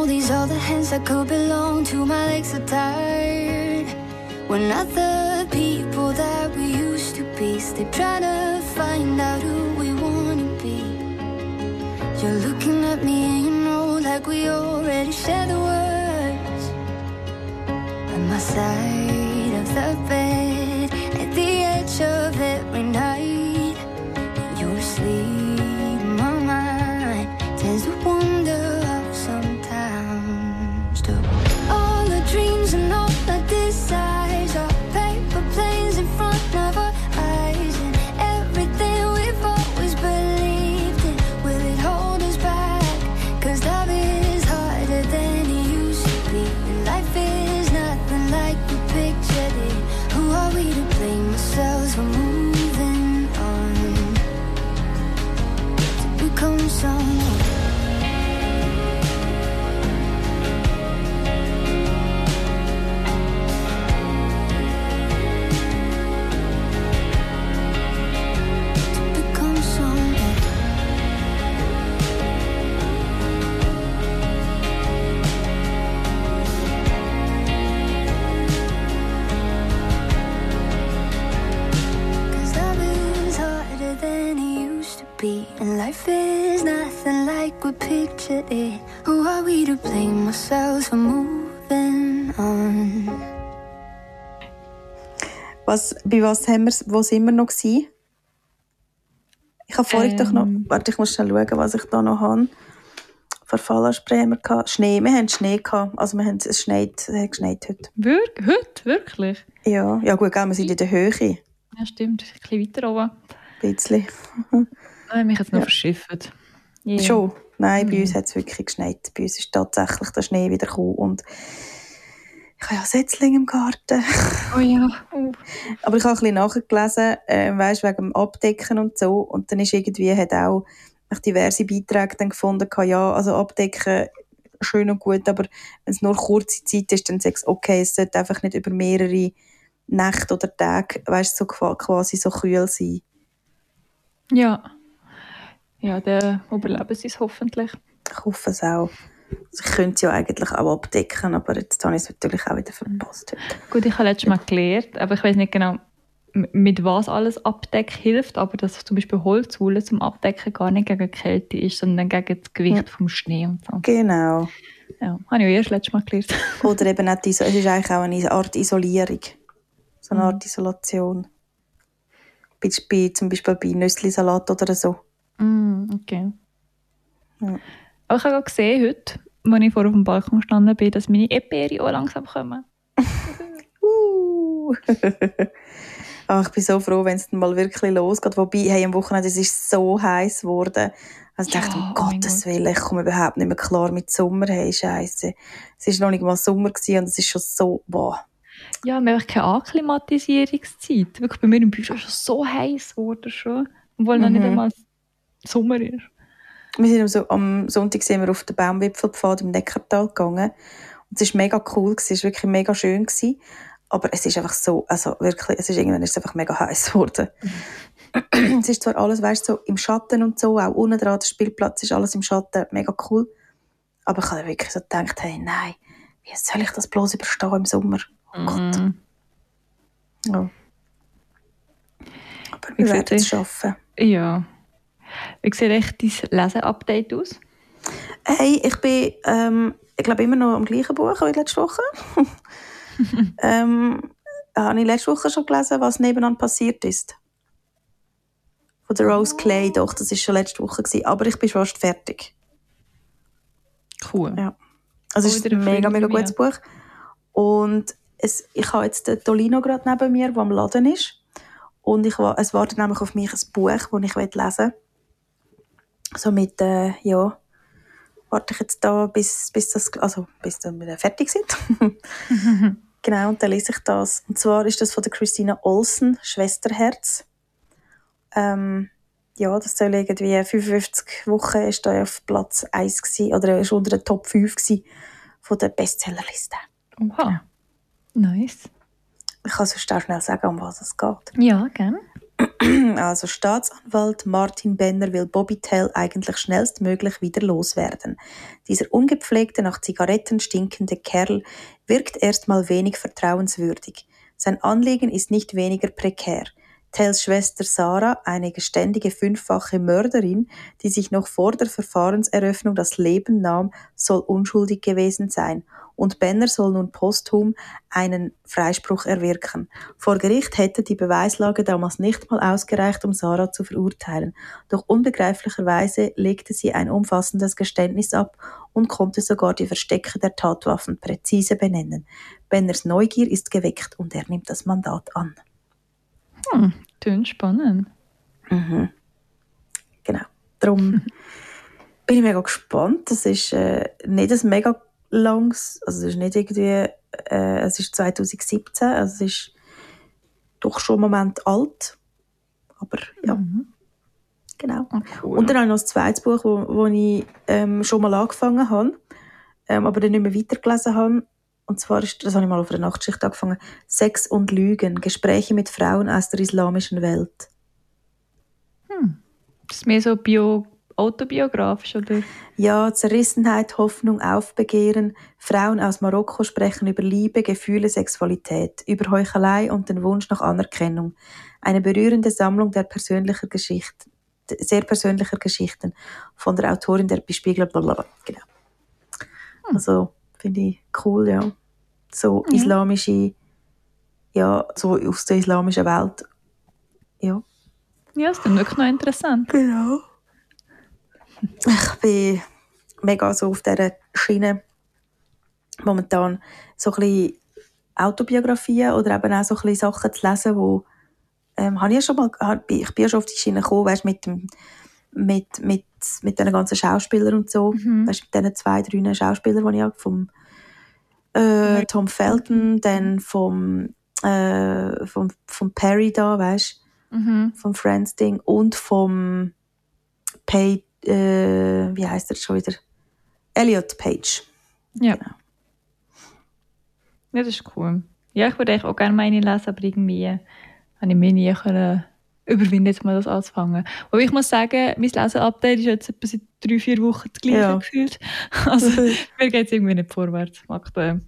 these other hands that could belong to my legs are tired. We're not the people that we used to be. Still trying to find out who we want to be. You're looking at me and you know like we already said the words. At my side of the bed, at the edge of every night, and you're asleep, my mind tends to wander off sometimes. To all the dreams and all the desires are paper planes in front of our eyes, and everything we've always believed in, will it hold us back? 'Cause love is harder than it used to be, and life is nothing like we pictured it. Who are we to blame ourselves for moving on to become someone? And life is nothing like we pictured it. Who are we to blame ourselves for moving on? Wo sind wir noch gewesen? Ich habe vorhin doch noch... Warte, ich muss schnell schauen, was ich da noch habe. Verfallerspray haben wir gehabt. Schnee, wir haben Schnee gehabt. Also es hat geschneit heute. Heute? Wirklich? Ja, ja gut, wir sind in der Höhe. Ja, stimmt. Ein bisschen weiter oben. Ein bisschen. Nein, mich hat es noch verschifft. Yeah. Schon? Nein, bei uns hat es wirklich geschneit. Bei uns ist tatsächlich der Schnee wieder gekommen. Und ich habe ja Setzlinge im Garten. Oh ja. Aber ich habe ein bisschen nachgelesen, weißt, wegen dem Abdecken und so. Und dann ist irgendwie, hat auch diverse Beiträge dann gefunden, ja, also Abdecken schön und gut, aber wenn es nur kurze Zeit ist, dann sagst du, okay, es sollte einfach nicht über mehrere Nächte oder Tage, weißt, so quasi so kühl sein. Ja. Ja, dann überleben sie es hoffentlich. Ich hoffe es auch. Also ich könnte es ja eigentlich auch abdecken, aber jetzt habe ich es natürlich auch wieder verpasst heute. Gut, ich habe letztes Mal gelernt, aber ich weiß nicht genau, mit was alles Abdecken hilft, aber dass zum Beispiel Holzwolle zum Abdecken gar nicht gegen Kälte ist, sondern gegen das Gewicht vom Schnee und so. Genau. Ja, habe ich auch erst letztes Mal gelernt. Oder eben nicht, es ist eigentlich auch eine Art Isolierung. So eine Art Isolation. Zum Beispiel bei Nüsslisalat oder so. Okay. Ja. Aber ich habe gesehen heute, als ich vor auf dem Balkon gestanden bin, dass meine Eperi auch langsam kommen. Ich bin so froh, wenn es dann mal wirklich losgeht. Wobei, hey, am Wochenende es ist so heiß geworden. Also ich dachte, um Gottes Willen, ich komme überhaupt nicht mehr klar mit Sommer. Hey, Scheiße. Es war noch nicht mal Sommer gewesen und es ist schon so, boah. Ja, wir haben keine Akklimatisierungszeit. Wirklich, bei mir im Büro ist schon so heiß geworden schon. Obwohl noch nicht einmal Sommer ist. Wir sind am Sonntag sind wir auf den Baumwipfelpfad im Neckartal gegangen. Und es war mega cool, es war wirklich mega schön. Aber es ist einfach so, also wirklich, irgendwann ist es einfach mega heiß geworden. Es ist zwar alles, weißt du, so im Schatten und so, auch unten dran, der Spielplatz ist alles im Schatten, mega cool. Aber ich habe wirklich so gedacht, hey, nein, wie soll ich das bloß überstehen im Sommer? Oh Gott. Ja. Aber wir werden es schaffen. Ja. Wie sieht echt dein Lesen-Update aus? Hey, ich bin, ich glaube, immer noch am gleichen Buch wie letzte Woche. Habe ich letzte Woche schon gelesen, was nebenan passiert ist. Von der Rose Clay, doch, das war schon letzte Woche gewesen. Aber ich bin fast fertig. Cool. Ja. Also es ist ein mega, mega gutes Buch. Und ich habe jetzt den Tolino gerade neben mir, der am Laden ist. Und es wartet nämlich auf mich ein Buch, das ich lesen will. So mit, ja, warte ich jetzt da, bis wir fertig sind. Genau, und dann lese ich das. Und zwar ist das von der Christina Olsen, Schwesterherz. Ja, das soll irgendwie 55 Wochen ist da auf Platz 1 gewesen, oder ist unter den Top 5 gewesen von der Bestsellerliste. Oha, nice. Ich kann sonst auch schnell sagen, um was es geht. Ja, gerne. Also Staatsanwalt Martin Benner will Bobby Tell eigentlich schnellstmöglich wieder loswerden. Dieser ungepflegte, nach Zigaretten stinkende Kerl wirkt erstmal wenig vertrauenswürdig. Sein Anliegen ist nicht weniger prekär. Tells Schwester Sarah, eine geständige 5-fache Mörderin, die sich noch vor der Verfahrenseröffnung das Leben nahm, soll unschuldig gewesen sein. Und Benner soll nun posthum einen Freispruch erwirken. Vor Gericht hätte die Beweislage damals nicht mal ausgereicht, um Sarah zu verurteilen. Doch unbegreiflicherweise legte sie ein umfassendes Geständnis ab und konnte sogar die Verstecke der Tatwaffen präzise benennen. Benners Neugier ist geweckt und er nimmt das Mandat an. Klingt spannend. Mhm. Genau. Darum bin ich mega gespannt. Das ist nicht ein mega langes, also es ist nicht irgendwie, es ist 2017, also es ist doch schon einen Moment alt. Aber ja, genau. Oh, cool. Und dann habe ich noch ein zweites Buch, wo ich schon mal angefangen habe, aber dann nicht mehr weitergelesen habe. Und zwar das habe ich mal auf einer Nachtschicht angefangen, Sex und Lügen, Gespräche mit Frauen aus der islamischen Welt. Das ist mehr so autobiografisch, oder? Ja, Zerrissenheit, Hoffnung, Aufbegehren. Frauen aus Marokko sprechen über Liebe, Gefühle, Sexualität, über Heuchelei und den Wunsch nach Anerkennung. Eine berührende Sammlung sehr persönlicher Geschichten von der Autorin der Bespiegler, blablabla. Genau. Also, finde ich cool, ja. So islamische, ja, so aus der islamischen Welt. Ja. Ja, das ist dann wirklich noch interessant. Genau. Ich bin mega so auf dieser Schiene momentan so ein bisschen Autobiografien oder eben auch so ein bisschen Sachen zu lesen, wo ich bin ja schon auf die Schiene gekommen, weißt, mit den ganzen Schauspielern und so, weißt, mit diesen 2, 3 Schauspielern, die ich habe, vom Tom Felton, dann vom Perry da, weißt, vom Friends Ding und vom Page, wie heisst er schon wieder? Elliot Page. Ja. Genau. Ja, das ist cool. Ja, ich würde eigentlich auch gerne meine lesen, aber irgendwie habe ich mich nie überwinden, jetzt mal das anzufangen. Aber ich muss sagen, mein Leseupdate ist jetzt etwa seit 3-4 Wochen das gleiche gefühlt. Also mir geht es irgendwie nicht vorwärts aktuell.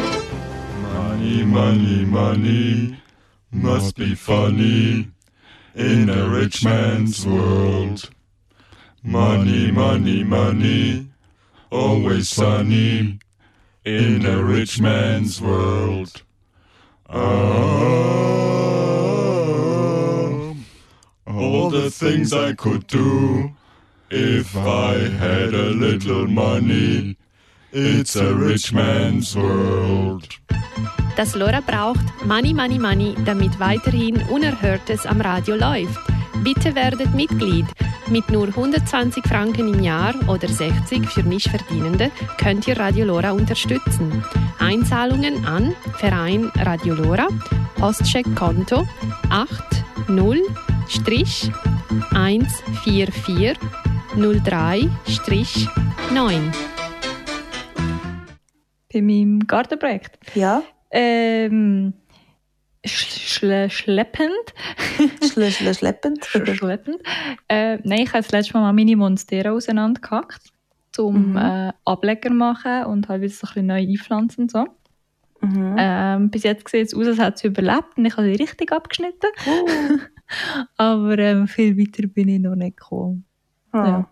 Money, money, must be funny. in a rich man's world. Money, money, money, always sunny in a rich man's world. All the things I could do if I had a little money. It's a rich man's world. Das Lora braucht Money, Money, Money, damit weiterhin Unerhörtes am Radio läuft. Bitte werdet Mitglied. Mit nur 120 Franken im Jahr oder 60 für Mischverdienende könnt ihr Radio Lora unterstützen. Einzahlungen an Verein Radio Lora, Postcheckkonto 80-14403-9. Bei meinem Gartenprojekt. Ja. Schleppend. Schleppend. Schleppend. Nein, ich habe das letzte Mal meine Monstera auseinandergehackt, um Ableger zu machen und halt wieder so ein bisschen neu einpflanzen und so. Bis jetzt sieht es aus, als hätte sie überlebt und ich habe sie richtig abgeschnitten. Aber viel weiter bin ich noch nicht gekommen. Ja.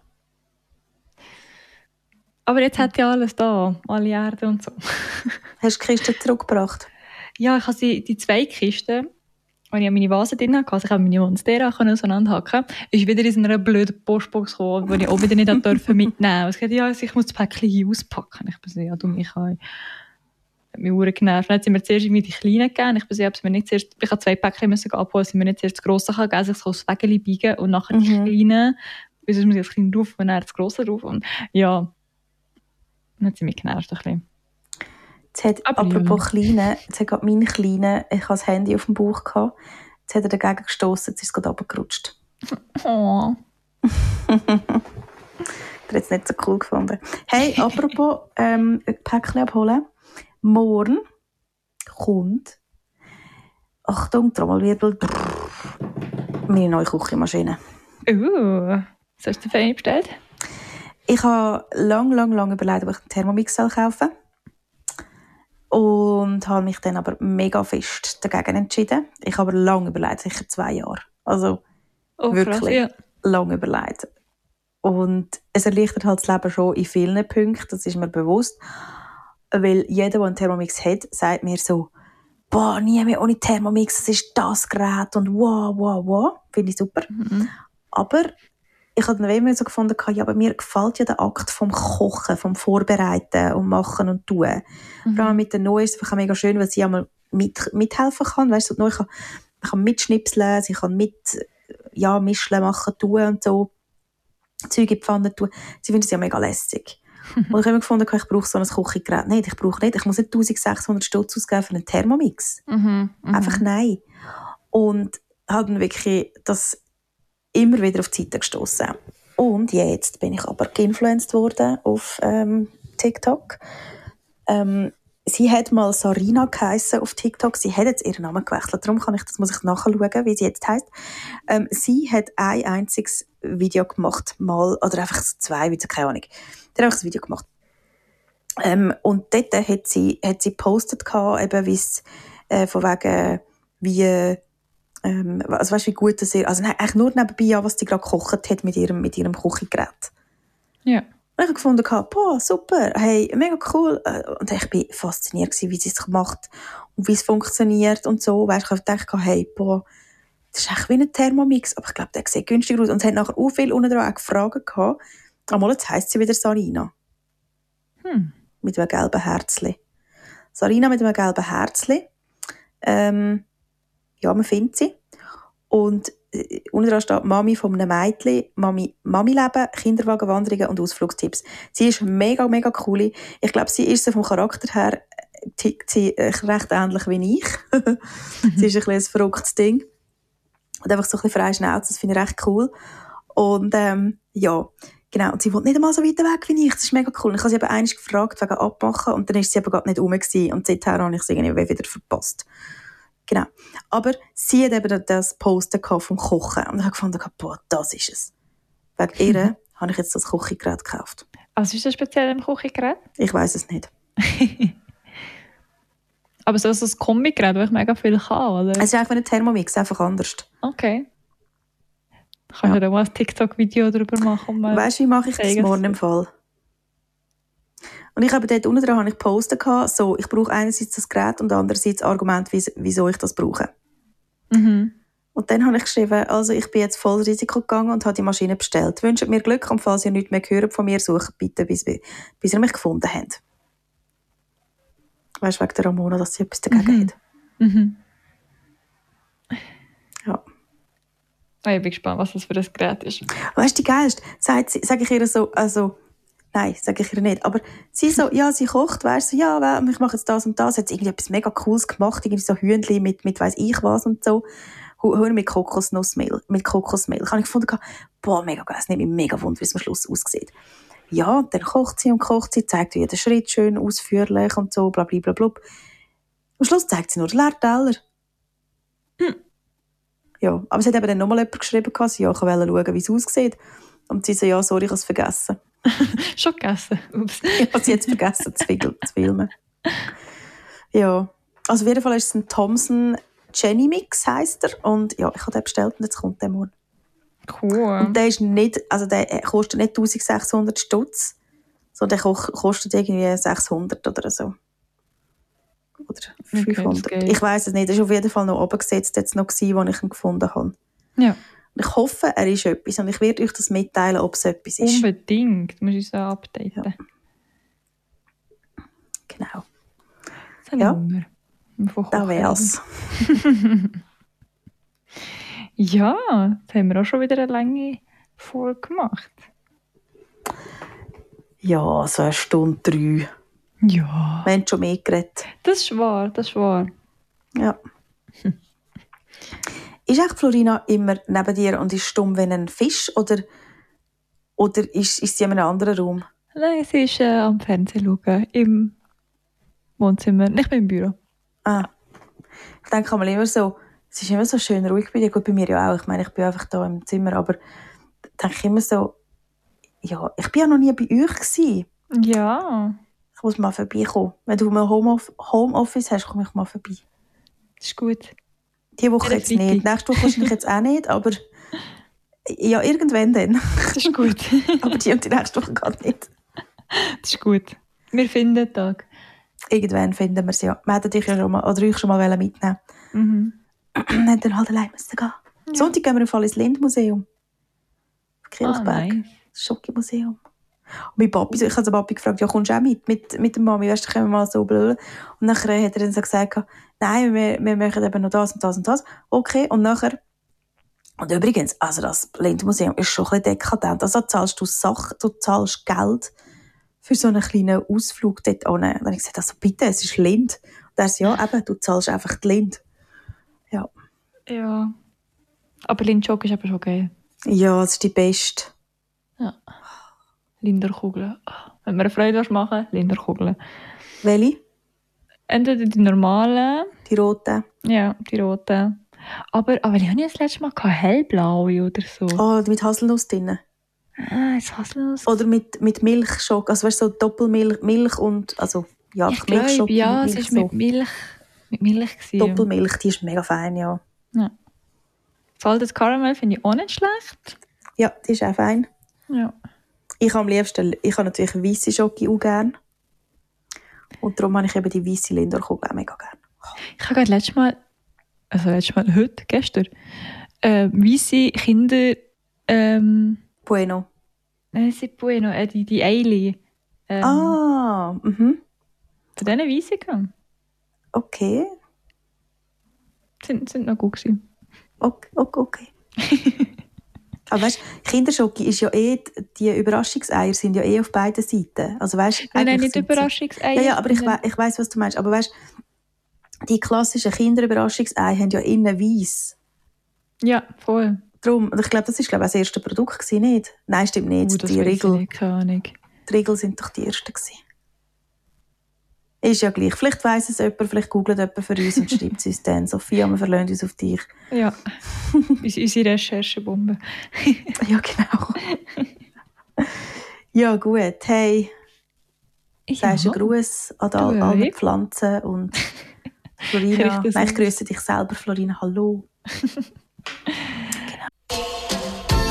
Aber jetzt hat ja alles da, alle Erde und so. Hast du die Kiste zurückgebracht? Ja, ich habe die 2 Kisten, wo ich meine Vase drin hatte, also ich habe meine Monstera auseinanderhacken, ist wieder in so einer blöden Postbox gekommen, die ich auch wieder nicht mitnehmen durfte. Es gesagt, ja, ich muss das Päckchen auspacken. Ich bin so, ja, du mich hat mich sehr genervt. Dann hat sie mir zuerst die Kleinen gegeben. Ich bin so, ich habe 2 Päckchen abholen, sie mir nicht zuerst das Grosse geben, also ich soll das Wägeli biegen und nachher die Kleinen, bis muss ich das Kleine drauf und dann das Grosse drauf. Und ja, dann hat sie mich genervt ein bisschen. Apropos Kleine, jetzt hat gerade mein Kleiner, ich hatte das Handy auf dem Bauch gehabt, jetzt hat er dagegen gestossen, jetzt ist es gerade runtergerutscht. Oh. Der hat es nicht so cool gefunden. Hey, apropos Päckchen abholen. Morgen kommt, Achtung, Trommelwirbel, meine neue Küchenmaschine. Was hast du für eine bestellt? Ich habe lang überlegt, ob ich einen Thermomix kaufen soll. Und habe mich dann aber mega fest dagegen entschieden. Ich habe aber lange überlegt, sicher 2 Jahre. Also wirklich lange überlegt. Und es erleichtert halt das Leben schon in vielen Punkten, das ist mir bewusst. Weil jeder, der einen Thermomix hat, sagt mir so, boah, nie mehr ohne Thermomix, das ist das Gerät und wow. Finde ich super. Aber ich habe dann immer so gefunden, ja, aber mir gefällt ja der Akt vom Kochen, vom Vorbereiten und Machen und Tun. Vor allem mit der Neuen ist es einfach mega schön, weil sie einmal mithelfen kann. Weißt du, ich kann mitschnipseln, sie kann mischen, machen, tun und so. Zeug in die Pfanne tun. Sie findet es ja mega lässig. Und ich habe immer gefunden, ich brauche so ein Küchengerät. Nein, ich muss nicht 1600 Stutz ausgeben für einen Thermomix. Einfach nein. Und habe dann wirklich das immer wieder auf die Seite gestossen. Und jetzt bin ich aber geinfluenced worden auf TikTok. Sie hat mal Sarina geheissen auf TikTok. Sie hat jetzt ihren Namen gewechselt. Darum muss ich nachschauen, wie sie jetzt heisst. Sie hat ein einziges Video gemacht, oder einfach 2, keine Ahnung. Sie hat einfach ein Video gemacht. Und dort hat sie gepostet, eben von wegen, wie also weißt, wie gut das ist. Also eigentlich nur nebenbei, was sie gerade gekocht hat mit ihrem Küchengerät. Ja. Und ich habe gefunden, boah, super, hey, mega cool. Und ich war fasziniert, wie sie es macht und wie es funktioniert und so. Weißt, ich habe gedacht, hey, boah, das ist echt wie ein Thermomix, aber ich glaube, der sieht günstiger aus. Und es hat nachher auch viel unten dran gefragt gehabt. Einmal, jetzt heisst sie wieder Sarina. Mit einem gelben Herzchen. Sarina mit einem gelben Herzchen. Ja, man findet sie. Und unten dran steht Mami von einem Mädchen, Mami-Leben, Kinderwagenwanderungen und Ausflugstipps. Sie ist mega cool. Ich glaube, sie ist vom Charakter her tickt sie recht ähnlich wie ich. Sie ist ein bisschen ein verrücktes Ding. Und einfach so ein bisschen frei Schnauze, das finde ich recht cool. Und ja, genau. Und sie wohnt nicht einmal so weit weg wie ich. Das ist mega cool. Und ich habe sie eben einmal gefragt wegen Abmachen und dann ist sie eben gerade nicht rum gewesen. Und seither habe ich sie irgendwie wieder verpasst. Genau. Aber sie hat eben das Posten vom Kochen. Und ich habe gefunden, boah, das ist es. Wegen ihr habe ich jetzt das Küchengerät gekauft. Was ist das speziell im Küchengerät? Ich weiss es nicht. Aber so ist das Kombigerät, das ich mega viel kann, oder? Es ist einfach ein Thermomix, einfach anders. Okay. Kannst du da mal ein TikTok-Video darüber machen? Weißt du, wie mache ich das morgen im Fall? Und ich habe dort unten dran gepostet, so, ich brauche einerseits das Gerät und andererseits Argument, wieso ich das brauche. Mhm. Und dann habe ich geschrieben, also ich bin jetzt voll Risiko gegangen und habe die Maschine bestellt. Wünscht mir Glück und falls ihr nichts mehr hört von mir, sucht bitte, bis ihr mich gefunden habt. Weißt du, wegen der Ramona, dass sie etwas dagegen hat. Mhm. Ja. Ich bin gespannt, was das für ein Gerät ist. Weißt du, die geilste? Sage ich ihr so, also, nein, sage ich ihr nicht. Aber sie so, ja, sie kocht, weißt du, so, ja, ich mache jetzt das und das. Hat sie irgendwie etwas mega Cooles gemacht, irgendwie so Hühnchen mit weiss ich was und so. Hühner mit Kokosnussmehl, mit Kokosmehl. Ich habe gefunden, boah, mega geil, es nimmt mich mega wunder, wie es am Schluss aussieht. Ja, und dann kocht sie, zeigt jeden Schritt schön ausführlich und so, bla, bla, bla, bla. Am Schluss zeigt sie nur den leeren Teller. Ja, aber sie hat eben dann nochmal jemand geschrieben, sie wollte schauen, wie es aussieht. Und sie so, ja, sorry, ich habe es vergessen. Schon gegessen? Ups. Ich habe es jetzt vergessen zu filmen. Ja, also auf jeden Fall ist es ein Thomson Jenny Mix, heisst er. Und ja, ich habe den bestellt und jetzt kommt der morgen. Cool. Und der ist nicht, also der kostet nicht 1600 Stutz, sondern der kostet irgendwie 600 oder so. Oder 500. Okay, ich weiss es nicht. Er ist auf jeden Fall noch oben gesetzt, jetzt noch gewesen, wo ich ihn gefunden habe. Ja. Und ich hoffe, er ist etwas und ich werde euch das mitteilen, ob es etwas ist. Unbedingt. Du musst uns auch updaten. Ja. Genau. Das habe ich Hunger. Da wär's. Ja, jetzt haben wir auch schon wieder eine lange Folge gemacht. Ja, so 1 Stunde 3. Ja. Wir haben schon mehr geredet. Das ist wahr. Ja. Ist echt Florina immer neben dir und ist stumm wie ein Fisch? Oder ist sie in einem anderen Raum? Nein, sie ist am Fernsehen schauen, im Wohnzimmer, nicht mehr im Büro. Ah. Ich denke mal immer so, es ist immer so schön ruhig bei dir. Gut, bei mir ja auch. Ich meine, ich bin einfach da im Zimmer, aber denke ich immer so, ja, ich bin ja noch nie bei euch gewesen. Ja. Ich muss mal vorbeikommen. Wenn du mal Homeoffice hast, komme ich mal vorbei. Das ist gut. Die Woche jetzt nicht. Nächste Woche wahrscheinlich jetzt auch nicht, aber ja, irgendwann dann. Das ist gut. Aber die und die nächste Woche gar nicht. Das ist gut. Wir finden den Tag. Irgendwann finden wir es ja. Wir hätten dich ja schon mal, oder euch schon mal mitnehmen. Mhm. Dann dann halt allein müssen gehen. Ja. Sonntag gehen wir im Fall ins Lindmuseum. Auf Kirchberg. Nice. Das Schokimuseum. Und mein Papi, ich habe den Papi gefragt, ja, kommst du auch mit der Mami, weißt du, können wir mal so blöd. Und nachher hat er dann so gesagt, nein, wir machen eben noch das und das und das. Okay, und nachher, und übrigens, also das Lindmuseum ist schon ein bisschen dekadent. Also zahlst du Sachen, du zahlst Geld für so einen kleinen Ausflug dort hin. Und dann habe ich gesagt, also bitte, es ist Lind. Und er sagt, ja, eben, du zahlst einfach die Lind. Ja. Ja. Aber Lindschock ist aber schon geil. Ja, das ist die beste. Ja. Linderkugeln. Wenn wir eine Freude machen, Linderkugeln. Welche? Entweder die normalen. Die roten. Ja, die roten. Aber ich habe ja das letzte Mal hellblaue oder so. Oh, mit Haselnuss drin. Ist Haselnuss? Oder mit Milchschock. Also weißt du, so Doppelmilch Milch und, also ja, ich Milchschock. Ja, mit es Milch, war mit Milch gewesen. Doppelmilch, die ist mega fein, ja. Salted Caramel finde ich auch nicht schlecht. Ja, die ist auch fein. Ja. Ich habe am liebsten, ich habe natürlich weisse Schoki auch gerne. Und darum habe ich eben die weisse Lindorkugel auch mega gerne. Ich habe gerade gestern, weisse Kinder, Bueno. nicht Bueno, die Eili. Von denen weisse gegangen. Okay. Sind noch gut gewesen. Okay. Aber weißt, Kinderschoki ist ja die Überraschungseier sind ja auf beiden Seiten. Also weißt, Nein, nicht Überraschungseier. Ja, aber ich weiss, was du meinst. Aber weißt, die klassischen Kinderüberraschungseier haben ja innen weiss. Ja, voll. Darum, und ich glaube, das war das erste Produkt gewesen, nicht? Nein, stimmt nicht. Die Riegel. Keine Ahnung. Die Riegel sind doch die ersten gewesen. Ist ja gleich. Vielleicht weiss es jemand, vielleicht googelt jemand für uns und schreibt es uns dann. Sophia, wir verlassen uns auf dich. Ja, unsere Recherchebombe. Ja, genau. Ja, gut. Hey, sagst du einen Gruß an alle Pflanzen und Florina. Nein, ich grüße dich selber, Florina. Hallo. Genau.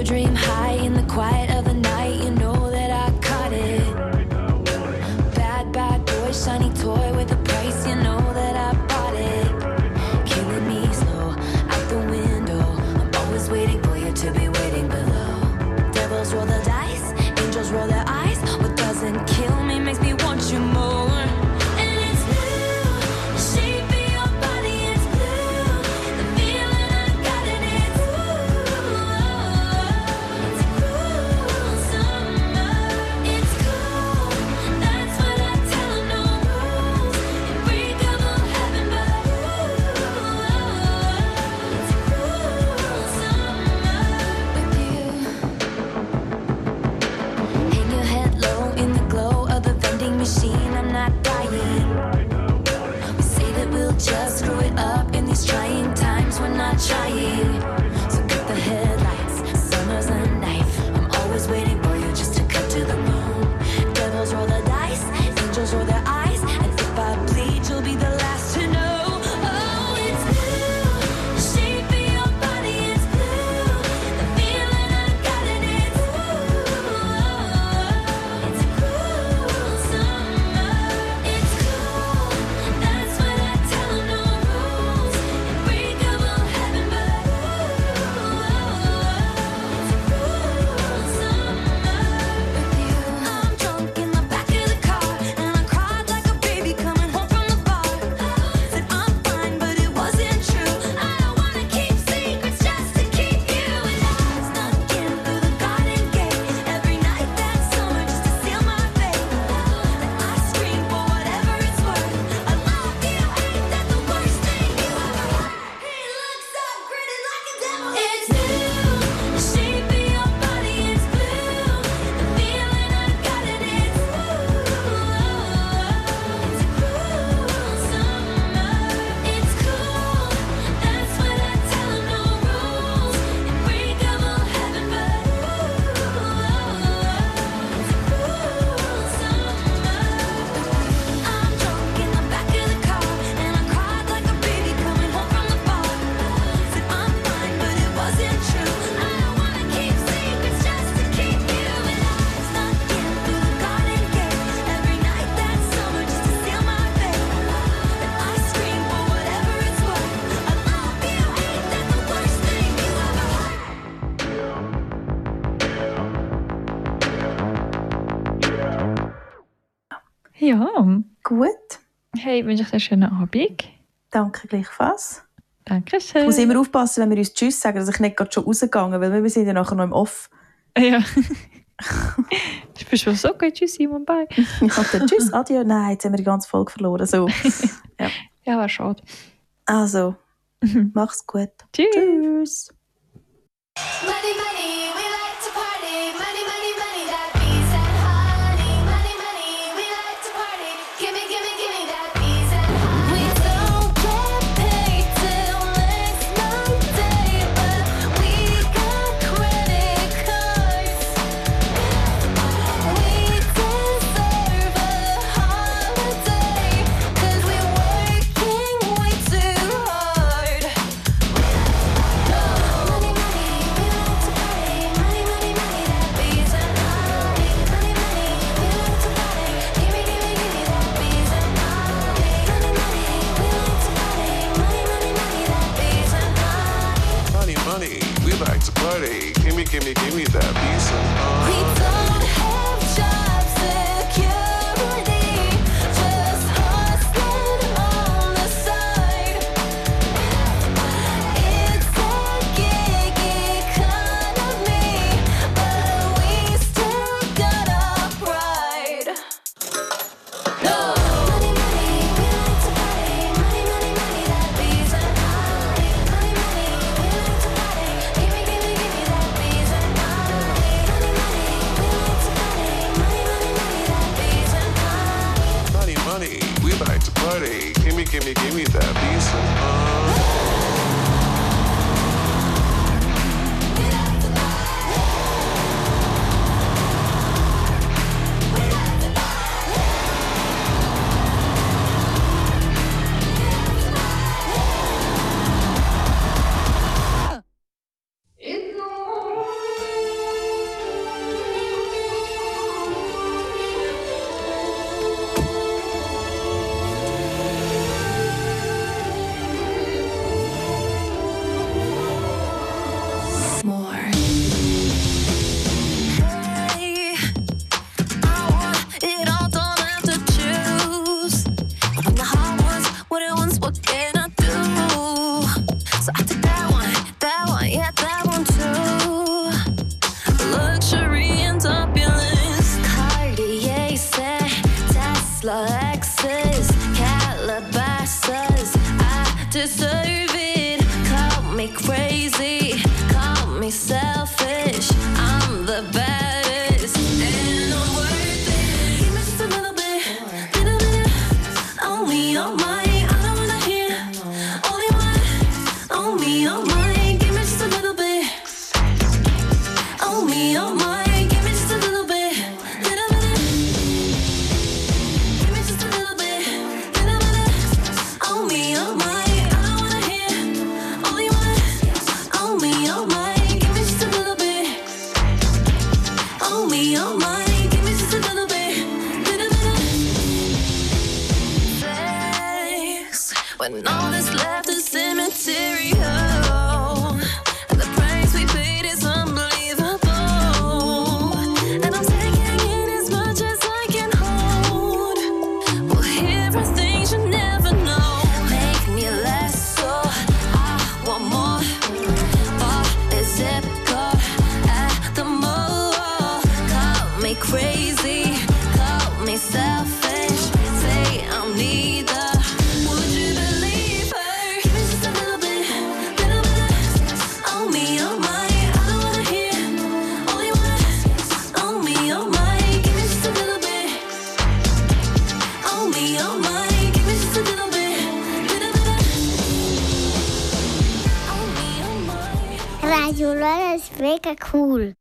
a dream high in the quiet of the night. You know that I caught it. Bad, bad boy, shiny toy with a price. You know that I bought it. Killing me slow, out the window. I'm always waiting for you to be waiting below. Devils roll the dice, angels roll their eyes. What doesn't kill me makes me want you more. And it's blue, the shape of your body is blue. The feeling I got in it's it's cool summer. It's cool, that's what I tell 'em, no rules. Unbreakable heaven, but it's cool summer with you. Hang your head low in the glow of the vending machine. I'm not dying. We say that we'll just screw it up in these trying times. We're not trying. So cut the headlights. Summer's a knife. I'm always waiting for you just to cut to the bone. Devils roll the dice. Angels roll their eyes. And if I bleed, you'll be the last to know. Oh, it's blue. The shape of your body is blue. The feeling I got in it's it's cool summer. It's cool, that's what I tell 'em, no rules. Unbreakable heaven, but it's cool summer with you. I'm drunk in the back of the car, and I cried like a baby coming home from the bar. Said I'm fine, but it wasn't true. I don't wanna keep secrets just to keep you. And I snuck in through the garden gate every night that summer just to seal my fate. And I scream for whatever it's worth. I love you, ain't that the worst thing you ever heard? He looks so gritty like a devil. It's blue, the shape of your body is blue. The feeling I got in it's it's cool summer. It's cool, that's what I tell 'em, no rules. Unbreakable heaven, but it's cool summer. I'm drunk in the back of the car, and I cried like a baby coming home from the bar. Said I'm fine, but it wasn't true. I don't wanna keep secrets just to keep you. And I snuck in through the garden gate every night that summer just to seal my fate. And I scream for whatever it's worth. I love you, ain't that the worst thing you ever heard? Ja. Gut, Hey, wünsche ich dir einen schönen Abend. danke gleichfalls. Dankeschön. Ich muss immer aufpassen, wenn wir uns Tschüss sagen, dass ich nicht gerade schon rausgegangen, weil wir sind ja nachher noch im Off. Ja. Du bist schon so gut. Tschüss, Simon, bye. Und dann Tschüss, adieu. Nein, jetzt haben wir die ganze Folge verloren. So. Ja, war schade. Also, mach's gut. Tschüss. Tschüss. Money, money, we like to party. Money, money, money, that bees and honey. Money, money, we like to party. Gimme, gimme, gimme that bees and honey. We don't get paid till next Monday, but we got credit cards. We deserve a holiday, 'cause we're working way too hard. Money, money, we like to party. Money, money, money, that bees and honey. Money, money, we like to party. Gimme, gimme, gimme that bees and honey. Money, money, we like to party. Money, money, money, that bees and honey. Money, money, we like to party. Gimme, gimme, gimme that peace and We don't have job security, just hustling on the side. It's a gig economy, but we still got our pride. Money, money, we like to party. Money, money, money, that bees and honey. Money, money, we like to party. Gimme, gimme, gimme that bees and honey. Money, money, the baddest, and I'm worth it. Give me just a little bit, on me, on mine. I don't wanna hear only one, on me, on mine. Give me just a little bit, on me, on mine. Give me just a little bit, give me just a little bit, on me, on mine. I don't wanna hear only one, on me, on mine. Give me just a little bit, on me, on mine. Give me just a little bit, flex. When all that's left is cemetery, oh, and the price we paid is unbelievable. And I'm taking in as much as I can hold. Well, here are things you never know. Make me less, so I want more. Oh, is it good at the mall? Call me crazy, call me selfish. Say I'm neither. Would you believe her? Give me just a little bit, on me, on mine. I don't wanna hear only one, on me, on mine. Give me just a little bit, on me, on mine. Give me just a little bit, on me, on mine. Radio Lora ist mega cool.